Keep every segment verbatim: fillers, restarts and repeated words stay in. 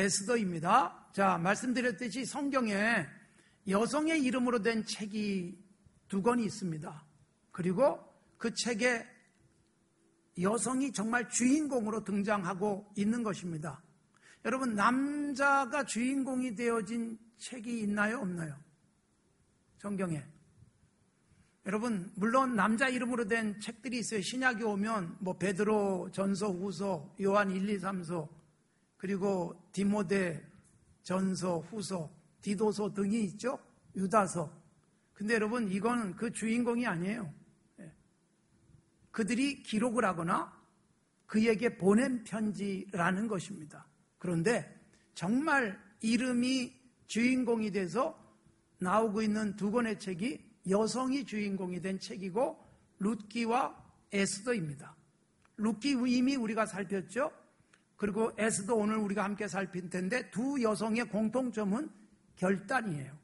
에스더입니다. 자, 말씀드렸듯이 성경에 여성의 이름으로 된 책이 두 권이 있습니다. 그리고 그 책에 여성이 정말 주인공으로 등장하고 있는 것입니다. 여러분, 남자가 주인공이 되어진 책이 있나요? 없나요? 성경에. 여러분, 물론 남자 이름으로 된 책들이 있어요. 신약에 오면 뭐 베드로 전서, 후서, 요한 일, 이, 삼서, 그리고 디모데 전서, 후서, 디도서 등이 있죠. 유다서. 근데 여러분, 이건 그 주인공이 아니에요. 그들이 기록을 하거나 그에게 보낸 편지라는 것입니다. 그런데 정말 이름이 주인공이 돼서 나오고 있는 두 권의 책이 여성이 주인공이 된 책이고 룻기와 에스더입니다. 룻기 이미 우리가 살폈죠. 그리고 에스더 오늘 우리가 함께 살필 텐데 두 여성의 공통점은 결단이에요.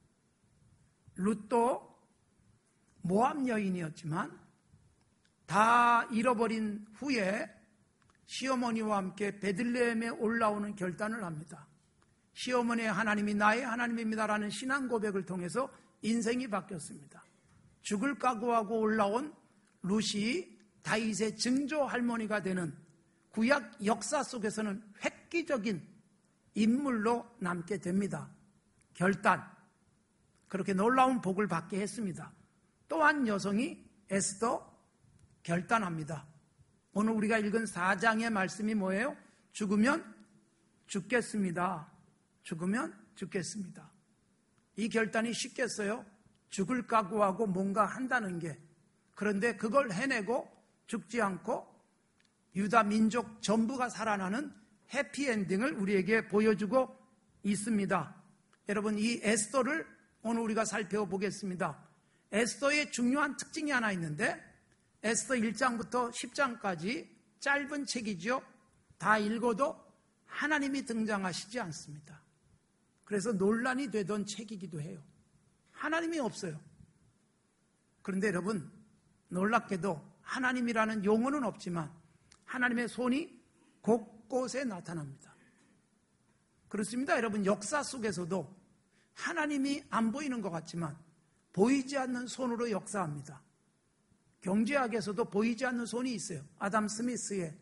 룻도 모압 여인이었지만 다 잃어버린 후에 시어머니와 함께 베들레헴에 올라오는 결단을 합니다. 시어머니의 하나님이 나의 하나님입니다라는 신앙 고백을 통해서 인생이 바뀌었습니다. 죽을 각오하고 올라온 룻이 다윗의 증조 할머니가 되는 구약 역사 속에서는 획기적인 인물로 남게 됩니다. 결단. 그렇게 놀라운 복을 받게 했습니다. 또한 여성이 에스더 결단합니다. 오늘 우리가 읽은 사 장의 말씀이 뭐예요? 죽으면 죽겠습니다. 죽으면 죽겠습니다. 이 결단이 쉽겠어요? 죽을 각오하고 뭔가 한다는 게. 그런데 그걸 해내고 죽지 않고 유다 민족 전부가 살아나는 해피엔딩을 우리에게 보여주고 있습니다. 여러분, 이 에스더를 오늘 우리가 살펴보겠습니다. 에스더의 중요한 특징이 하나 있는데 에스더 일 장부터 십 장까지 짧은 책이죠. 다 읽어도 하나님이 등장하시지 않습니다. 그래서 논란이 되던 책이기도 해요. 하나님이 없어요. 그런데 여러분, 놀랍게도 하나님이라는 용어는 없지만 하나님의 손이 곳곳에 나타납니다. 그렇습니다. 여러분, 역사 속에서도 하나님이 안 보이는 것 같지만 보이지 않는 손으로 역사합니다. 경제학에서도 보이지 않는 손이 있어요. 아담 스미스의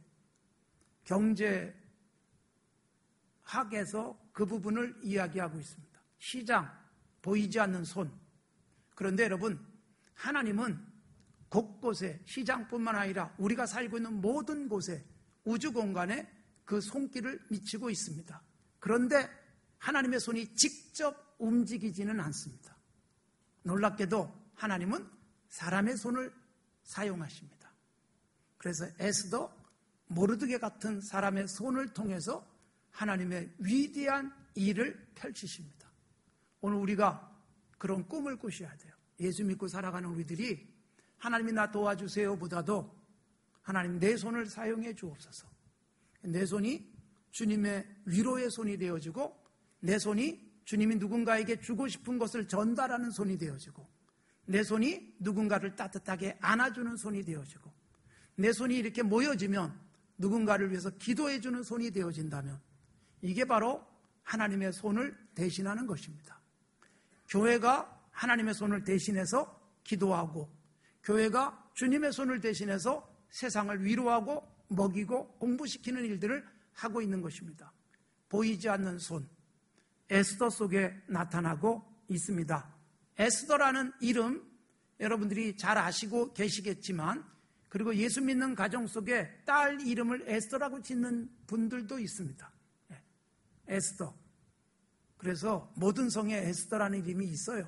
경제학에서 그 부분을 이야기하고 있습니다. 시장, 보이지 않는 손. 그런데 여러분, 하나님은 곳곳에, 시장뿐만 아니라 우리가 살고 있는 모든 곳에, 우주 공간에 그 손길을 미치고 있습니다. 그런데 하나님의 손이 직접 움직이지는 않습니다. 놀랍게도 하나님은 사람의 손을 사용하십니다. 그래서 에스더, 모르드게 같은 사람의 손을 통해서 하나님의 위대한 일을 펼치십니다. 오늘 우리가 그런 꿈을 꾸셔야 돼요. 예수 믿고 살아가는 우리들이 하나님이 나 도와주세요 보다도 하나님 내 손을 사용해 주옵소서. 내 손이 주님의 위로의 손이 되어지고 내 손이 주님이 누군가에게 주고 싶은 것을 전달하는 손이 되어지고 내 손이 누군가를 따뜻하게 안아주는 손이 되어지고 내 손이 이렇게 모여지면 누군가를 위해서 기도해주는 손이 되어진다면 이게 바로 하나님의 손을 대신하는 것입니다. 교회가 하나님의 손을 대신해서 기도하고 교회가 주님의 손을 대신해서 세상을 위로하고 먹이고 공부시키는 일들을 하고 있는 것입니다. 보이지 않는 손, 에스더 속에 나타나고 있습니다. 에스더라는 이름 여러분들이 잘 아시고 계시겠지만 그리고 예수 믿는 가정 속에 딸 이름을 에스더라고 짓는 분들도 있습니다. 에스더. 그래서 모든 성에 에스더라는 이름이 있어요.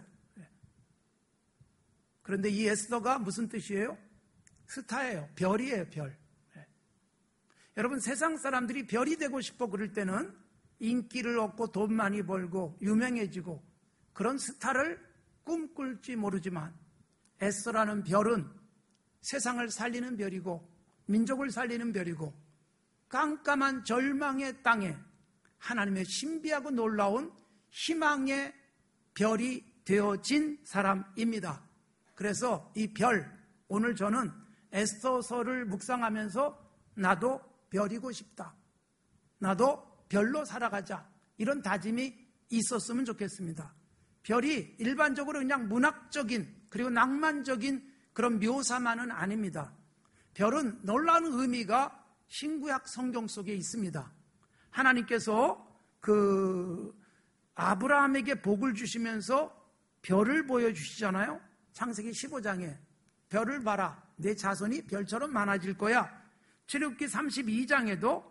그런데 이 에스더가 무슨 뜻이에요? 스타예요. 별이에요. 별. 여러분, 세상 사람들이 별이 되고 싶어 그럴 때는 인기를 얻고 돈 많이 벌고 유명해지고 그런 스타를 꿈꿀지 모르지만 에스더라는 별은 세상을 살리는 별이고 민족을 살리는 별이고 깜깜한 절망의 땅에 하나님의 신비하고 놀라운 희망의 별이 되어진 사람입니다. 그래서 이 별, 오늘 저는 에스더서를 묵상하면서 나도 별이고 싶다. 나도 별로 살아가자, 이런 다짐이 있었으면 좋겠습니다. 별이 일반적으로 그냥 문학적인 그리고 낭만적인 그런 묘사만은 아닙니다. 별은 놀라운 의미가 신구약 성경 속에 있습니다. 하나님께서 그 아브라함에게 복을 주시면서 별을 보여주시잖아요. 창세기 십오 장에 별을 봐라, 내 자손이 별처럼 많아질 거야. 출애굽기 삼십이 장에도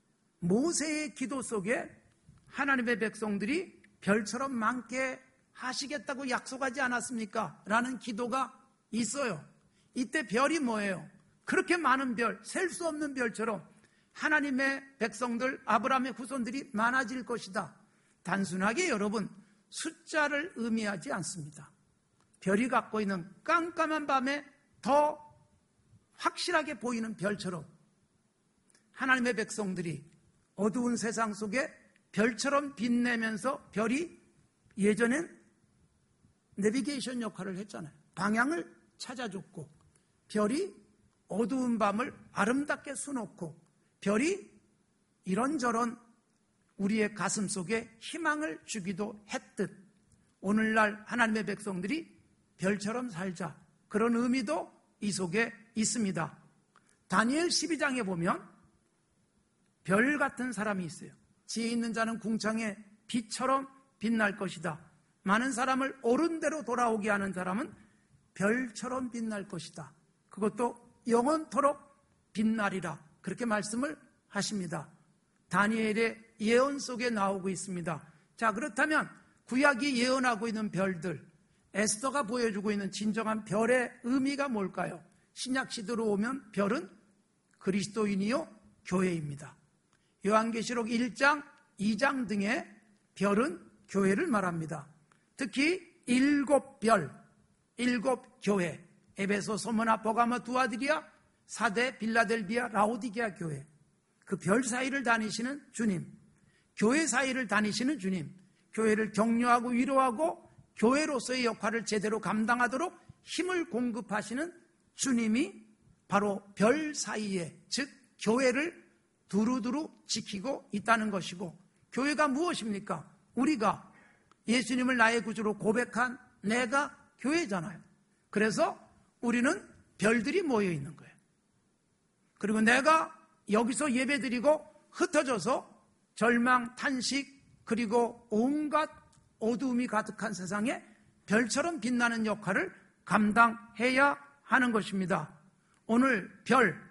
모세의 기도 속에 하나님의 백성들이 별처럼 많게 하시겠다고 약속하지 않았습니까? 라는 기도가 있어요. 이때 별이 뭐예요? 그렇게 많은 별, 셀 수 없는 별처럼 하나님의 백성들, 아브라함의 후손들이 많아질 것이다. 단순하게 여러분, 숫자를 의미하지 않습니다. 별이 갖고 있는 깜깜한 밤에 더 확실하게 보이는 별처럼 하나님의 백성들이 어두운 세상 속에 별처럼 빛내면서, 별이 예전엔 내비게이션 역할을 했잖아요. 방향을 찾아줬고, 별이 어두운 밤을 아름답게 수놓고, 별이 이런저런 우리의 가슴 속에 희망을 주기도 했듯 오늘날 하나님의 백성들이 별처럼 살자, 그런 의미도 이 속에 있습니다. 다니엘 십이 장에 보면 별 같은 사람이 있어요. 지혜 있는 자는 궁창에 빛처럼 빛날 것이다. 많은 사람을 옳은 대로 돌아오게 하는 사람은 별처럼 빛날 것이다. 그것도 영원토록 빛나리라. 그렇게 말씀을 하십니다. 다니엘의 예언 속에 나오고 있습니다. 자, 그렇다면 구약이 예언하고 있는 별들, 에스더가 보여주고 있는 진정한 별의 의미가 뭘까요? 신약 시대로 오면 별은 그리스도인이요 교회입니다. 요한계시록 일 장, 이 장 등의 별은 교회를 말합니다. 특히 일곱 별, 일곱 교회, 에베소, 소므나, 버가모, 두아디리아, 사대, 빌라델비아, 라오디게아 교회, 그 별 사이를 다니시는 주님, 교회 사이를 다니시는 주님, 교회를 격려하고 위로하고 교회로서의 역할을 제대로 감당하도록 힘을 공급하시는 주님이 바로 별 사이에, 즉 교회를 두루두루 지키고 있다는 것이고, 교회가 무엇입니까? 우리가 예수님을 나의 구주로 고백한 내가 교회잖아요. 그래서 우리는 별들이 모여 있는 거예요. 그리고 내가 여기서 예배드리고 흩어져서 절망, 탄식, 그리고 온갖 어두움이 가득한 세상에 별처럼 빛나는 역할을 감당해야 하는 것입니다. 오늘 별,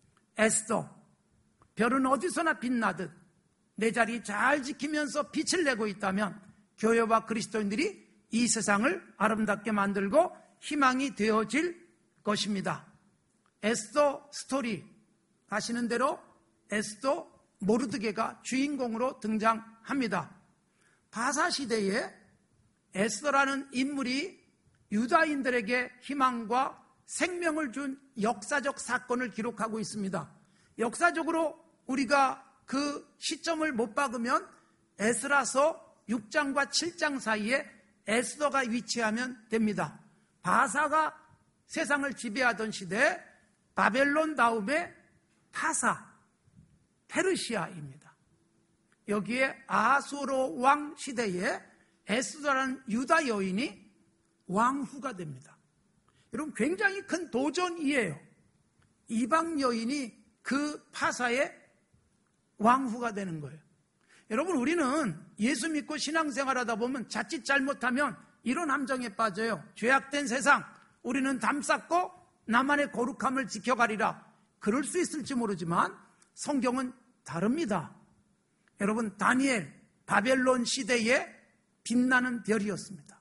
에스더, 별은 어디서나 빛나듯 내 자리 잘 지키면서 빛을 내고 있다면 교회와 그리스도인들이 이 세상을 아름답게 만들고 희망이 되어질 것입니다. 에스더 스토리 아시는 대로 에스더 모르드게가 주인공으로 등장합니다. 바사 시대에 에스더라는 인물이 유다인들에게 희망과 생명을 준 역사적 사건을 기록하고 있습니다. 역사적으로 우리가 그 시점을 못 박으면 에스라서 육 장과 칠 장 사이에 에스더가 위치하면 됩니다. 바사가 세상을 지배하던 시대에 바벨론 다음에 파사, 페르시아입니다. 여기에 아하수로 왕 시대에 에스더라는 유다 여인이 왕후가 됩니다. 여러분, 굉장히 큰 도전이에요. 이방 여인이 그 파사의 왕후가 되는 거예요. 여러분, 우리는 예수 믿고 신앙생활하다 보면 자칫 잘못하면 이런 함정에 빠져요. 죄악된 세상, 우리는 담쌓고 나만의 거룩함을 지켜가리라. 그럴 수 있을지 모르지만 성경은 다릅니다. 여러분, 다니엘, 바벨론 시대에 빛나는 별이었습니다.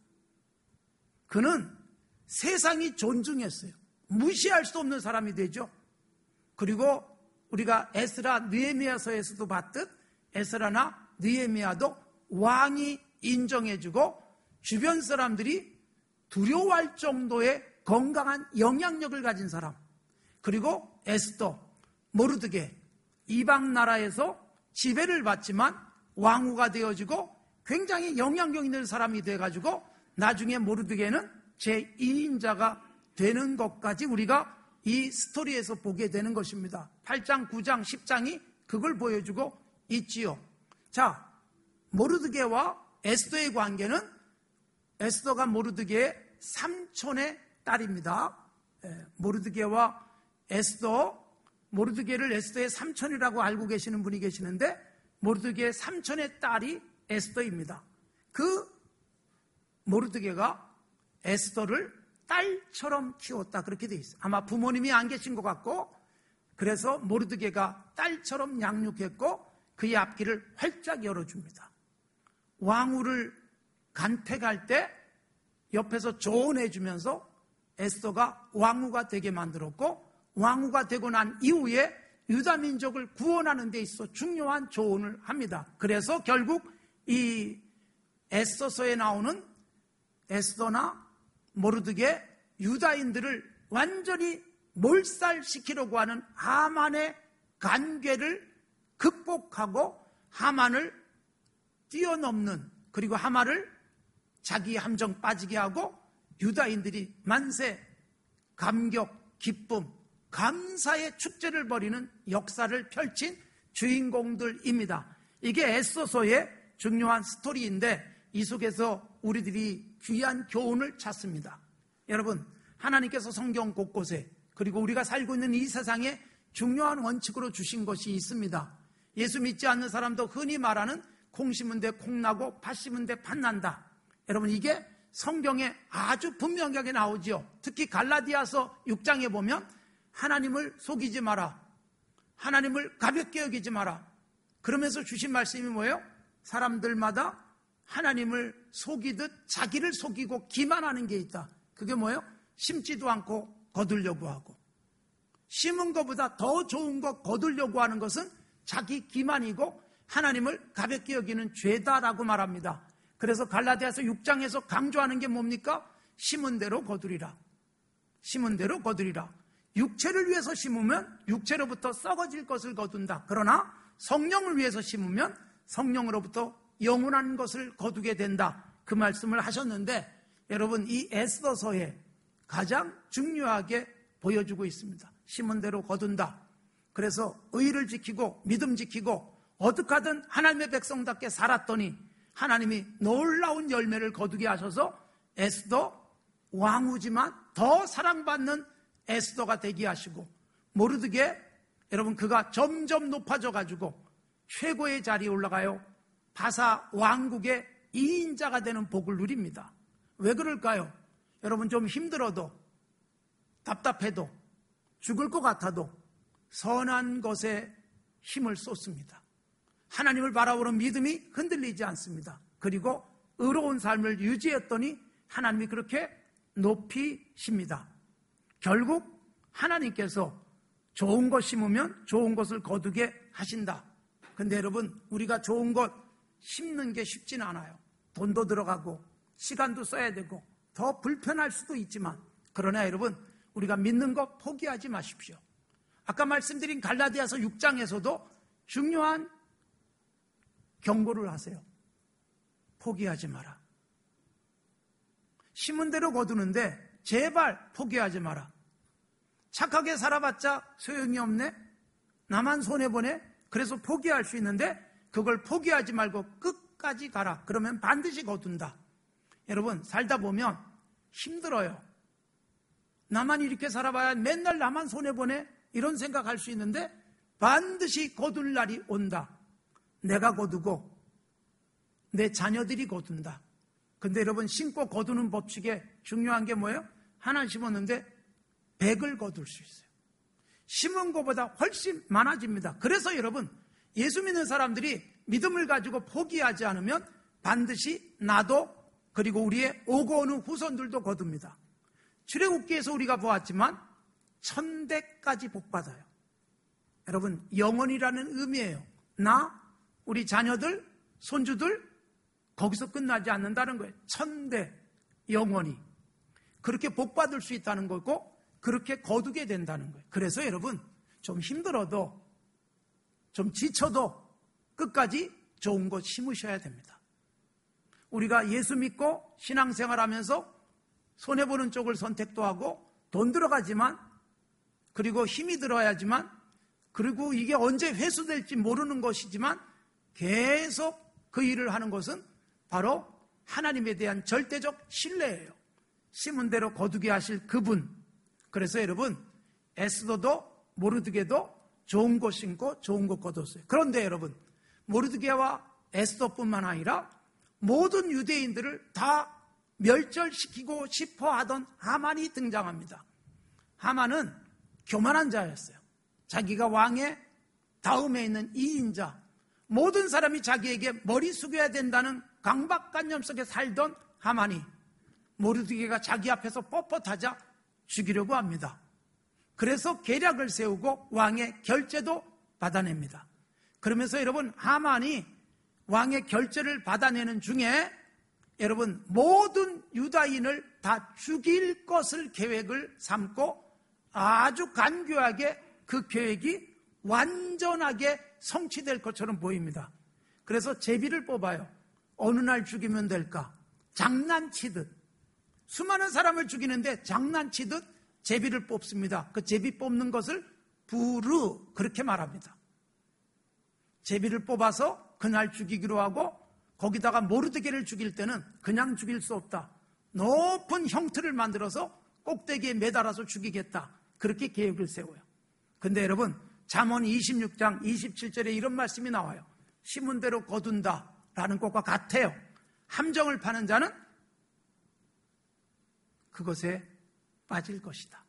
그는 세상이 존중했어요. 무시할 수 없는 사람이 되죠. 그리고 우리가 에스라, 느헤미야서에서도 봤듯 에스라나 느헤미야도 왕이 인정해주고 주변 사람들이 두려워할 정도의 건강한 영향력을 가진 사람, 그리고 에스더, 모르드게, 이방 나라에서 지배를 받지만 왕후가 되어지고 굉장히 영향력 있는 사람이 돼가지고 나중에 모르드게는 제이 인자가 되는 것까지 우리가 이 스토리에서 보게 되는 것입니다. 팔 장, 구 장, 십 장이 그걸 보여주고 있지요. 자, 모르드게와 에스더의 관계는 에스더가 모르드게의 삼촌의 딸입니다. 모르드게와 에스더, 모르드게를 에스더의 삼촌이라고 알고 계시는 분이 계시는데 모르드게의 삼촌의 딸이 에스더입니다. 그 모르드게가 에스더를 딸처럼 키웠다 그렇게 돼 있어요. 아마 부모님이 안 계신 것 같고 그래서 모르드게가 딸처럼 양육했고 그의 앞길을 활짝 열어줍니다. 왕후를 간택할 때 옆에서 조언해주면서 에스더가 왕후가 되게 만들었고 왕후가 되고 난 이후에 유다 민족을 구원하는 데 있어 중요한 조언을 합니다. 그래서 결국 이 에스더서에 나오는 에스더나 모르드게 유다인들을 완전히 몰살시키려고 하는 하만의 간괴를 극복하고 하만을 뛰어넘는, 그리고 하만을 자기 함정 빠지게 하고 유다인들이 만세, 감격, 기쁨, 감사의 축제를 벌이는 역사를 펼친 주인공들입니다. 이게 에스더서의 중요한 스토리인데 이 속에서 우리들이 귀한 교훈을 찾습니다. 여러분, 하나님께서 성경 곳곳에 그리고 우리가 살고 있는 이 세상에 중요한 원칙으로 주신 것이 있습니다. 예수 믿지 않는 사람도 흔히 말하는 콩 심은 데 콩 나고 팥 심은 데 팥 난다. 여러분, 이게 성경에 아주 분명하게 나오지요. 특히 갈라디아서 육 장에 보면 하나님을 속이지 마라, 하나님을 가볍게 여기지 마라. 그러면서 주신 말씀이 뭐예요? 사람들마다 하나님을 속이듯 자기를 속이고 기만하는 게 있다. 그게 뭐예요? 심지도 않고 거두려고 하고, 심은 것보다 더 좋은 것 거두려고 하는 것은 자기 기만이고 하나님을 가볍게 여기는 죄다라고 말합니다. 그래서 갈라디아서 육 장에서 강조하는 게 뭡니까? 심은 대로 거두리라. 심은 대로 거두리라. 육체를 위해서 심으면 육체로부터 썩어질 것을 거둔다. 그러나 성령을 위해서 심으면 성령으로부터 영원한 것을 거두게 된다. 그 말씀을 하셨는데, 여러분, 이 에스더서에 가장 중요하게 보여주고 있습니다. 심은 대로 거둔다. 그래서 의를 지키고 믿음 지키고 어떻게 하든 하나님의 백성답게 살았더니 하나님이 놀라운 열매를 거두게 하셔서 에스더 왕후지만 더 사랑받는 에스더가 되게 하시고, 모르드게, 여러분, 그가 점점 높아져 가지고 최고의 자리에 올라가요. 바사 왕국의 이인자가 되는 복을 누립니다. 왜 그럴까요? 여러분, 좀 힘들어도, 답답해도, 죽을 것 같아도 선한 것에 힘을 쏟습니다. 하나님을 바라보는 믿음이 흔들리지 않습니다. 그리고 의로운 삶을 유지했더니 하나님이 그렇게 높이십니다. 결국 하나님께서 좋은 것 심으면 좋은 것을 거두게 하신다. 근데 여러분, 우리가 좋은 것 심는 게 쉽진 않아요. 돈도 들어가고 시간도 써야 되고 더 불편할 수도 있지만, 그러나 여러분, 우리가 믿는 것 포기하지 마십시오. 아까 말씀드린 갈라디아서 육 장에서도 중요한 경고를 하세요. 포기하지 마라. 심은 대로 거두는데 제발 포기하지 마라. 착하게 살아봤자 소용이 없네? 나만 손해보네? 그래서 포기할 수 있는데 그걸 포기하지 말고 끝까지 가라. 그러면 반드시 거둔다. 여러분, 살다 보면 힘들어요. 나만 이렇게 살아봐야 맨날 나만 손해보네? 이런 생각할 수 있는데 반드시 거둘 날이 온다. 내가 거두고 내 자녀들이 거둔다. 근데 여러분, 심고 거두는 법칙에 중요한 게 뭐예요? 하나 심었는데 백을 거둘 수 있어요. 심은 것보다 훨씬 많아집니다. 그래서 여러분, 예수 믿는 사람들이 믿음을 가지고 포기하지 않으면 반드시 나도, 그리고 우리의 오고 오는 후손들도 거둡니다. 출애굽기에서 우리가 보았지만 천대까지 복받아요. 여러분, 영원이라는 의미예요. 나, 우리 자녀들, 손주들, 거기서 끝나지 않는다는 거예요. 천대, 영원히. 그렇게 복받을 수 있다는 거고 그렇게 거두게 된다는 거예요. 그래서 여러분, 좀 힘들어도, 좀 지쳐도 끝까지 좋은 것 심으셔야 됩니다. 우리가 예수 믿고 신앙생활하면서 손해보는 쪽을 선택도 하고 돈 들어가지만, 그리고 힘이 들어야지만, 그리고 이게 언제 회수될지 모르는 것이지만 계속 그 일을 하는 것은 바로 하나님에 대한 절대적 신뢰예요. 심은 대로 거두게 하실 그분. 그래서 여러분, 에스더도 모르드게도 좋은 것 심고 좋은 것 거뒀어요. 그런데 여러분, 모르드게와 에스더뿐만 아니라 모든 유대인들을 다 멸절시키고 싶어 하던 하만이 등장합니다. 하만은 교만한 자였어요. 자기가 왕의 다음에 있는 이인자, 모든 사람이 자기에게 머리 숙여야 된다는 강박관념 속에 살던 하만이 모르드게가 자기 앞에서 뻣뻣하자 죽이려고 합니다. 그래서 계략을 세우고 왕의 결제도 받아냅니다. 그러면서 여러분, 하만이 왕의 결제를 받아내는 중에 여러분, 모든 유다인을 다 죽일 것을 계획을 삼고 아주 간교하게 그 계획이 완전하게 성취될 것처럼 보입니다. 그래서 제비를 뽑아요. 어느 날 죽이면 될까? 장난치듯. 수많은 사람을 죽이는데 장난치듯 제비를 뽑습니다. 그 제비 뽑는 것을 부르, 그렇게 말합니다. 제비를 뽑아서 그날 죽이기로 하고, 거기다가 모르드게를 죽일 때는 그냥 죽일 수 없다. 높은 형틀을 만들어서 꼭대기에 매달아서 죽이겠다. 그렇게 계획을 세워요. 근데 여러분, 잠언 이십육 장 이십칠 절에 이런 말씀이 나와요. 심은 대로 거둔다 라는 것과 같아요. 함정을 파는 자는 그것에 빠질 것이다.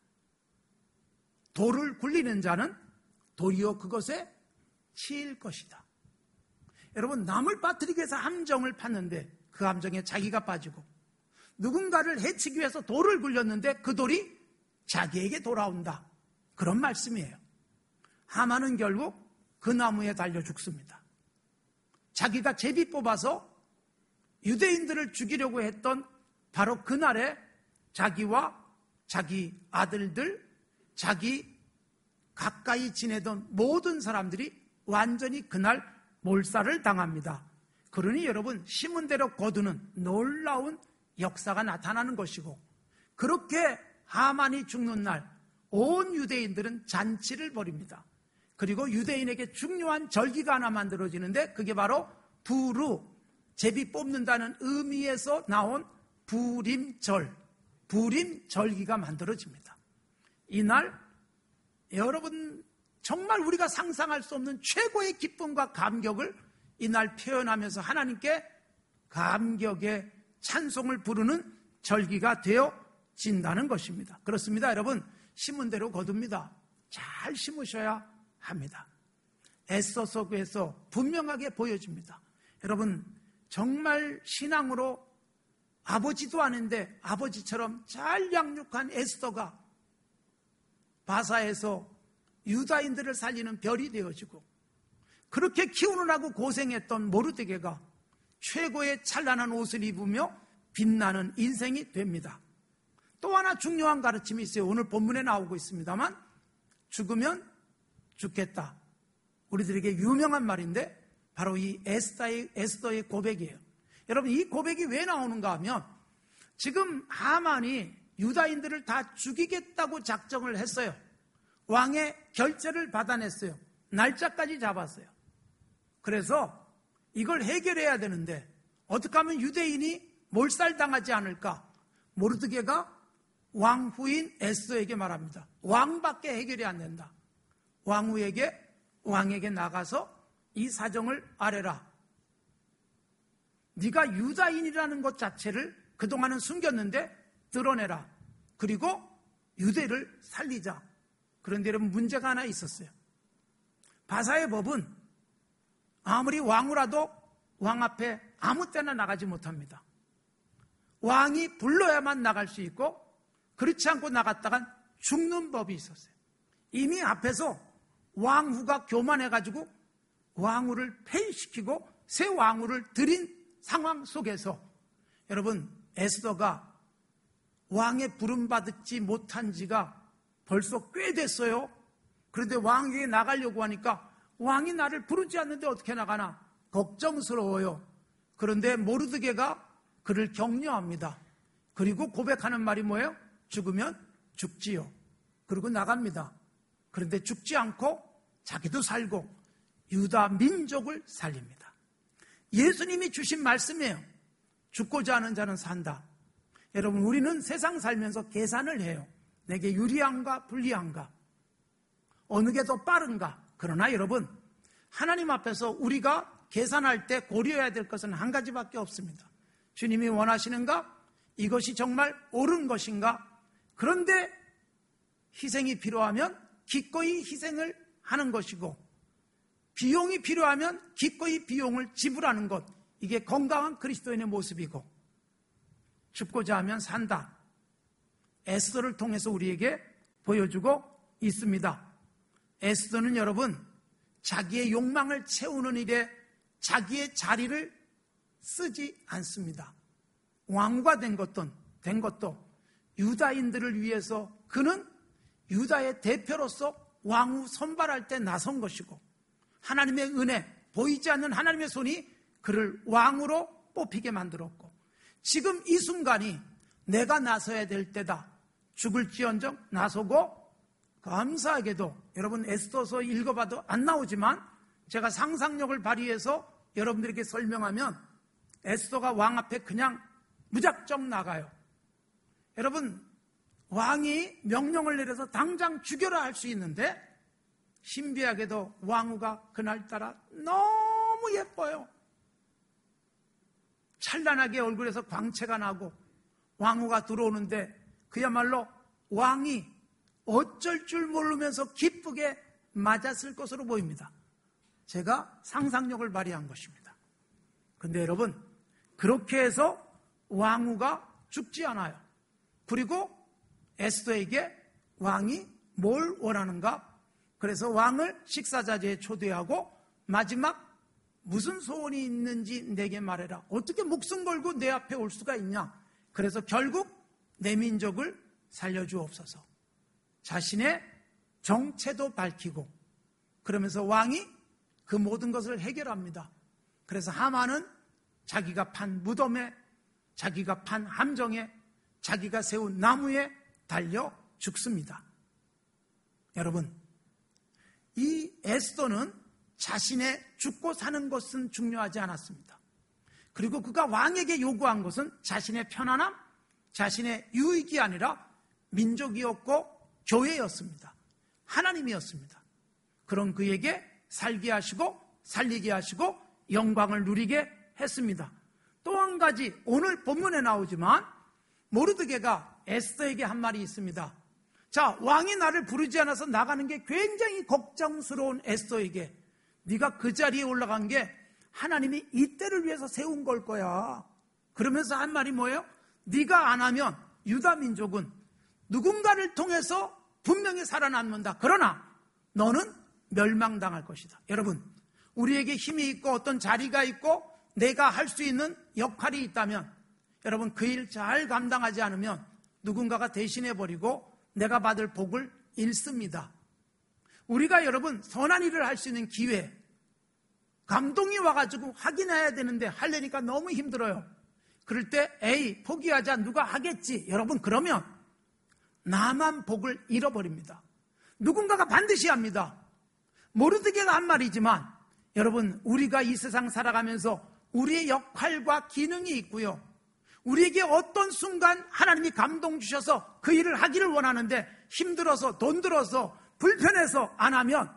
돌을 굴리는 자는 도리어 그것에 치일 것이다. 여러분, 남을 빠뜨리기 위해서 함정을 팠는데 그 함정에 자기가 빠지고, 누군가를 해치기 위해서 돌을 굴렸는데 그 돌이 자기에게 돌아온다. 그런 말씀이에요. 하만은 결국 그 나무에 달려 죽습니다. 자기가 제비 뽑아서 유대인들을 죽이려고 했던 바로 그날에 자기와 자기 아들들, 자기 가까이 지내던 모든 사람들이 완전히 그날 몰살을 당합니다. 그러니 여러분, 심은 대로 거두는 놀라운 역사가 나타나는 것이고, 그렇게 하만이 죽는 날 온 유대인들은 잔치를 벌입니다. 그리고 유대인에게 중요한 절기가 하나 만들어지는데 그게 바로 부르, 제비 뽑는다는 의미에서 나온 부림절, 부림절기가 만들어집니다. 이날 여러분, 정말 우리가 상상할 수 없는 최고의 기쁨과 감격을 이날 표현하면서 하나님께 감격의 찬송을 부르는 절기가 되어진다는 것입니다. 그렇습니다. 여러분, 심은 대로 거둡니다. 잘 심으셔야 합니다. 에스더 속에서 분명하게 보여집니다. 여러분, 정말 신앙으로 아버지도 아닌데 아버지처럼 잘 양육한 에스더가 바사에서 유다인들을 살리는 별이 되어지고, 그렇게 키우느라고 고생했던 모르드게가 최고의 찬란한 옷을 입으며 빛나는 인생이 됩니다. 또 하나 중요한 가르침이 있어요. 오늘 본문에 나오고 있습니다만, 죽으면 죽겠다. 우리들에게 유명한 말인데 바로 이 에스더의, 에스더의 고백이에요. 여러분, 이 고백이 왜 나오는가 하면, 지금 하만이 유다인들을 다 죽이겠다고 작정을 했어요. 왕의 결제를 받아냈어요. 날짜까지 잡았어요. 그래서 이걸 해결해야 되는데 어떻게 하면 유대인이 몰살당하지 않을까? 모르드게가 왕후인 에스더에게 말합니다. 왕밖에 해결이 안 된다. 왕후에게, 왕에게 나가서 이 사정을 아뢰라. 네가 유다인이라는 것 자체를 그동안은 숨겼는데 드러내라. 그리고 유대를 살리자. 그런데 여러분, 문제가 하나 있었어요. 바사의 법은 아무리 왕후라도 왕 앞에 아무 때나 나가지 못합니다. 왕이 불러야만 나갈 수 있고, 그렇지 않고 나갔다간 죽는 법이 있었어요. 이미 앞에서 왕후가 교만해가지고 왕후를 폐위시키고 새 왕후를 들인 상황 속에서 여러분, 에스더가 왕의 부름받지 못한 지가 벌써 꽤 됐어요. 그런데 왕에게 나가려고 하니까 왕이 나를 부르지 않는데 어떻게 나가나 걱정스러워요. 그런데 모르드게가 그를 격려합니다. 그리고 고백하는 말이 뭐예요? 죽으면 죽지요. 그리고 나갑니다. 그런데 죽지 않고 자기도 살고 유다 민족을 살립니다. 예수님이 주신 말씀이에요. 죽고자 하는 자는 산다. 여러분, 우리는 세상 살면서 계산을 해요. 내게 유리한가 불리한가, 어느 게 더 빠른가. 그러나 여러분, 하나님 앞에서 우리가 계산할 때 고려해야 될 것은 한 가지밖에 없습니다. 주님이 원하시는가? 이것이 정말 옳은 것인가? 그런데 희생이 필요하면 기꺼이 희생을 하는 것이고, 비용이 필요하면 기꺼이 비용을 지불하는 것, 이게 건강한 그리스도인의 모습이고, 죽고자 하면 산다. 에스더를 통해서 우리에게 보여주고 있습니다. 에스더는 여러분, 자기의 욕망을 채우는 일에 자기의 자리를 쓰지 않습니다. 왕후가 된 것도, 된 것도 유다인들을 위해서 그는 유다의 대표로서 왕후 선발할 때 나선 것이고, 하나님의 은혜, 보이지 않는 하나님의 손이 그를 왕으로 뽑히게 만들었고, 지금 이 순간이 내가 나서야 될 때다. 죽을지언정 나서고, 감사하게도 여러분 에스더서 읽어봐도 안 나오지만 제가 상상력을 발휘해서 여러분들에게 설명하면 에스더가 왕 앞에 그냥 무작정 나가요. 여러분, 왕이 명령을 내려서 당장 죽여라 할 수 있는데, 신비하게도 왕후가 그날따라 너무 예뻐요. 찬란하게 얼굴에서 광채가 나고 왕후가 들어오는데 그야말로 왕이 어쩔 줄 모르면서 기쁘게 맞았을 것으로 보입니다. 제가 상상력을 발휘한 것입니다. 그런데 여러분, 그렇게 해서 왕후가 죽지 않아요. 그리고 에스더에게 왕이 뭘 원하는가? 그래서 왕을 식사자리에 초대하고 마지막 무슨 소원이 있는지 내게 말해라. 어떻게 목숨 걸고 내 앞에 올 수가 있냐? 그래서 결국 내 민족을 살려주옵소서. 자신의 정체도 밝히고, 그러면서 왕이 그 모든 것을 해결합니다. 그래서 하만은 자기가 판 무덤에, 자기가 판 함정에, 자기가 세운 나무에 달려 죽습니다. 여러분, 이 에스더는 자신의 죽고 사는 것은 중요하지 않았습니다. 그리고 그가 왕에게 요구한 것은 자신의 편안함, 자신의 유익이 아니라 민족이었고 교회였습니다. 하나님이었습니다. 그런 그에게 살게 하시고 살리게 하시고 영광을 누리게 했습니다. 또 한 가지, 오늘 본문에 나오지만 모르드게가 에스더에게 한 말이 있습니다. 자, 왕이 나를 부르지 않아서 나가는 게 굉장히 걱정스러운 에스더에게, 네가 그 자리에 올라간 게 하나님이 이때를 위해서 세운 걸 거야. 그러면서 한 말이 뭐예요? 네가 안 하면 유다 민족은 누군가를 통해서 분명히 살아남는다. 그러나 너는 멸망당할 것이다. 여러분, 우리에게 힘이 있고 어떤 자리가 있고 내가 할 수 있는 역할이 있다면, 여러분, 그 일 잘 감당하지 않으면 누군가가 대신해버리고 내가 받을 복을 잃습니다. 우리가 여러분 선한 일을 할 수 있는 기회, 감동이 와가지고 확인해야 되는데 하려니까 너무 힘들어요. 그럴 때 에이 포기하자, 누가 하겠지. 여러분, 그러면 나만 복을 잃어버립니다. 누군가가 반드시 합니다. 모르드게가 한 말이지만 여러분, 우리가 이 세상 살아가면서 우리의 역할과 기능이 있고요, 우리에게 어떤 순간 하나님이 감동 주셔서 그 일을 하기를 원하는데 힘들어서, 돈 들어서, 불편해서 안 하면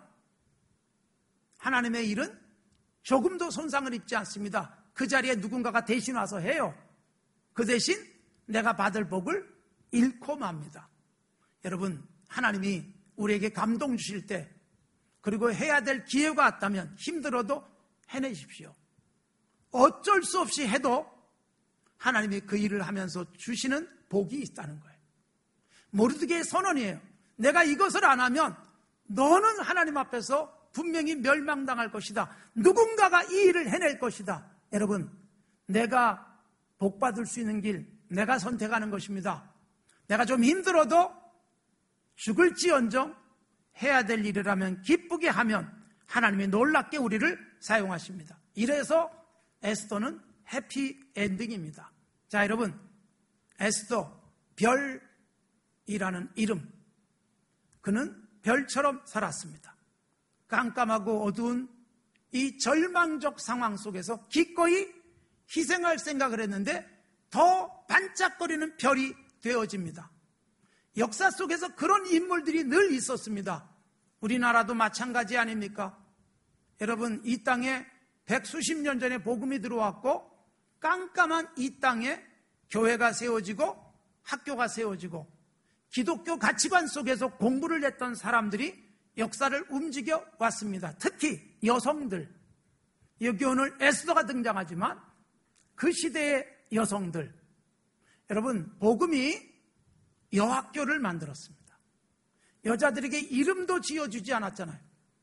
하나님의 일은 조금도 손상을 입지 않습니다. 그 자리에 누군가가 대신 와서 해요. 그 대신 내가 받을 복을 잃고 맙니다. 여러분, 하나님이 우리에게 감동 주실 때, 그리고 해야 될 기회가 왔다면 힘들어도 해내십시오. 어쩔 수 없이 해도 하나님이 그 일을 하면서 주시는 복이 있다는 거예요. 모르드게의 선언이에요. 내가 이것을 안 하면 너는 하나님 앞에서 분명히 멸망당할 것이다. 누군가가 이 일을 해낼 것이다. 여러분, 내가 복받을 수 있는 길, 내가 선택하는 것입니다. 내가 좀 힘들어도 죽을지언정 해야 될 일이라면 기쁘게 하면 하나님이 놀랍게 우리를 사용하십니다. 이래서 에스더는 해피 엔딩입니다. 자, 여러분, 에스더, 별이라는 이름, 그는 별처럼 살았습니다. 깜깜하고 어두운 이 절망적 상황 속에서 기꺼이 희생할 생각을 했는데 더 반짝거리는 별이 되어집니다. 역사 속에서 그런 인물들이 늘 있었습니다. 우리나라도 마찬가지 아닙니까? 여러분, 이 땅에 백수십 년 전에 복음이 들어왔고 깜깜한 이 땅에 교회가 세워지고 학교가 세워지고 기독교 가치관 속에서 공부를 했던 사람들이 역사를 움직여 왔습니다. 특히 여성들. 여기 오늘 에스더가 등장하지만 그 시대의 여성들. 여러분, 복음이 여학교를 만들었습니다. 여자들에게 이름도 지어주지 않았잖아요.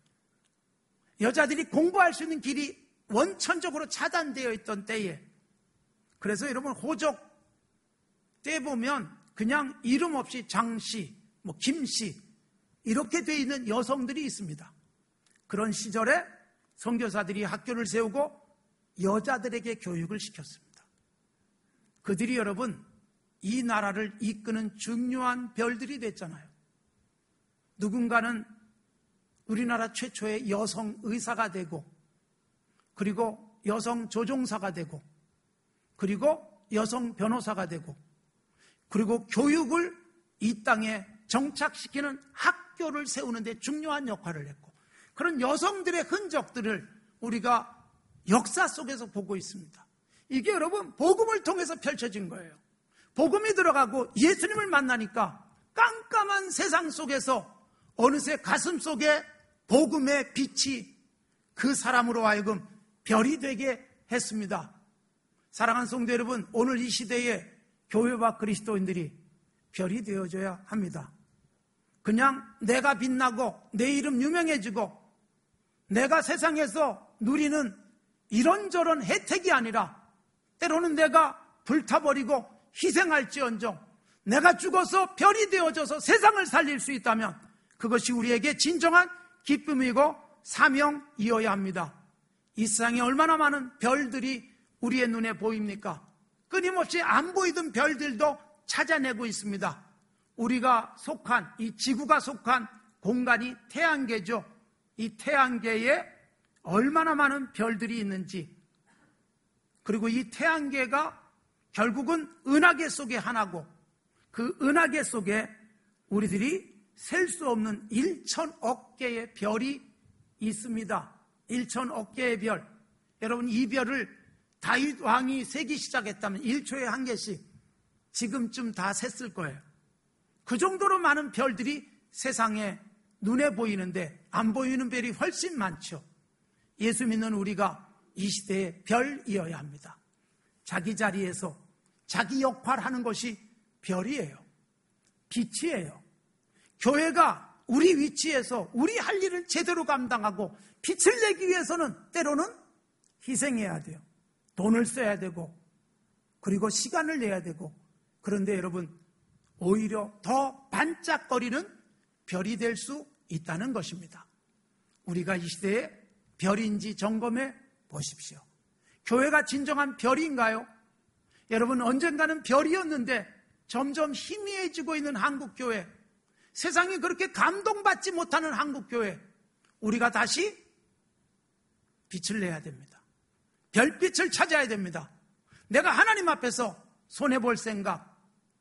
여자들이 공부할 수 있는 길이 원천적으로 차단되어 있던 때에, 그래서 여러분 호적 때 보면 그냥 이름 없이 장씨, 뭐 김씨 이렇게 되어 있는 여성들이 있습니다. 그런 시절에 선교사들이 학교를 세우고 여자들에게 교육을 시켰습니다. 그들이 여러분 이 나라를 이끄는 중요한 별들이 됐잖아요. 누군가는 우리나라 최초의 여성 의사가 되고, 그리고 여성 조종사가 되고, 그리고 여성 변호사가 되고, 그리고 교육을 이 땅에 정착시키는 학교를 세우는 데 중요한 역할을 했고, 그런 여성들의 흔적들을 우리가 역사 속에서 보고 있습니다. 이게 여러분 복음을 통해서 펼쳐진 거예요. 복음이 들어가고 예수님을 만나니까 깜깜한 세상 속에서 어느새 가슴 속에 복음의 빛이 그 사람으로 하여금 별이 되게 했습니다. 사랑하는 성도 여러분, 오늘 이 시대에 교회와 그리스도인들이 별이 되어줘야 합니다. 그냥 내가 빛나고 내 이름 유명해지고 내가 세상에서 누리는 이런저런 혜택이 아니라 때로는 내가 불타버리고 희생할지언정 내가 죽어서 별이 되어져서 세상을 살릴 수 있다면 그것이 우리에게 진정한 기쁨이고 사명이어야 합니다. 이 세상에 얼마나 많은 별들이 우리의 눈에 보입니까? 끊임없이 안 보이던 별들도 찾아내고 있습니다. 우리가 속한, 이 지구가 속한 공간이 태양계죠. 이 태양계에 얼마나 많은 별들이 있는지, 그리고 이 태양계가 결국은 은하계 속의 하나고, 그 은하계 속에 우리들이 셀 수 없는 일천억 개의 별이 있습니다. 일천억 개의 별. 여러분, 이 별을 다윗 왕이 세기 시작했다면 일 초에 한 개씩 지금쯤 다 셌을 거예요. 그 정도로 많은 별들이 세상에 눈에 보이는데 안 보이는 별이 훨씬 많죠. 예수 믿는 우리가 이 시대의 별이어야 합니다. 자기 자리에서 자기 역할 하는 것이 별이에요. 빛이에요. 교회가 우리 위치에서 우리 할 일을 제대로 감당하고 빛을 내기 위해서는 때로는 희생해야 돼요. 돈을 써야 되고, 그리고 시간을 내야 되고. 그런데 여러분, 오히려 더 반짝거리는 별이 될 수 있다는 것입니다. 우리가 이 시대의 별인지 점검해 보십시오. 교회가 진정한 별인가요? 여러분, 언젠가는 별이었는데 점점 희미해지고 있는 한국교회, 세상이 그렇게 감동받지 못하는 한국교회, 우리가 다시 빛을 내야 됩니다. 별빛을 찾아야 됩니다. 내가 하나님 앞에서 손해볼 생각,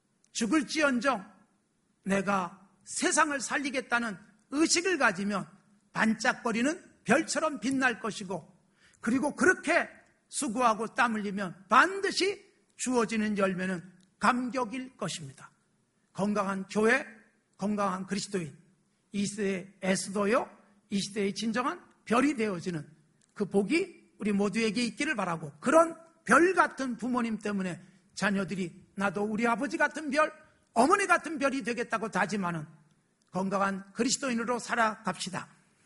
죽을지언정 내가 세상을 살리겠다는 의식을 가지면 반짝거리는 별처럼 빛날 것이고, 그리고 그렇게 수고하고 땀 흘리면 반드시 주어지는 열매는 감격일 것입니다. 건강한 교회, 건강한 그리스도인, 이 시대의 에스더요, 이 시대의 진정한 별이 되어지는 그 복이 우리 모두에게 있기를 바라고, 그런 별 같은 부모님 때문에 자녀들이 나도 우리 아버지 같은 별, 어머니 같은 별이 되겠다고 다짐하는 건강한 그리스도인으로 살아갑시다.